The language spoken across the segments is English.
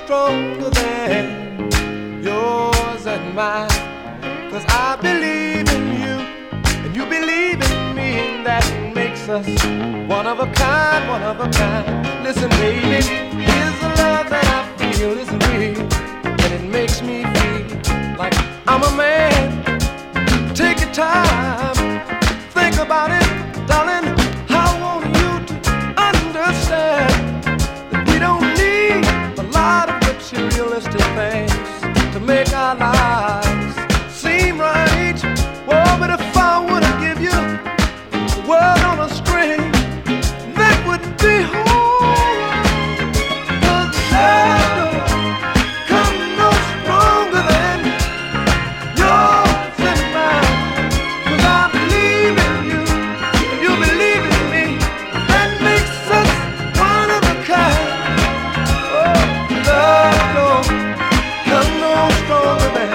stronger than yours and mine. 'Cause I believe in you, and you believe in me, and that makes us one of a kind, one of a kind. Listen, baby, here's the love that I feel is real, and it makes me feel like I'm a man. Take your time, think about it, darling. I want you to understand that we don't need a lot of materialistic things to make our lives seem right. Well, but if I were to give you the world on a string, that would be whole. 'Cause love don't come no stronger than yours and mine. 'Cause I believe in you, and you believe in me. That makes us one of a kind. Oh, love don't come no stronger than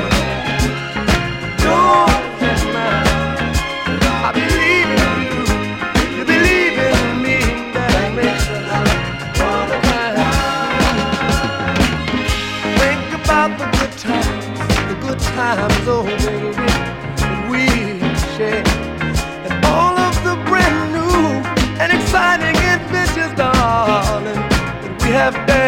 yours and mine. I believe in you, you believe in me. That makes us one of a kind. Think about the good times, oh baby, that we share, and all of the brand new and exciting adventures, darling, that we have dared.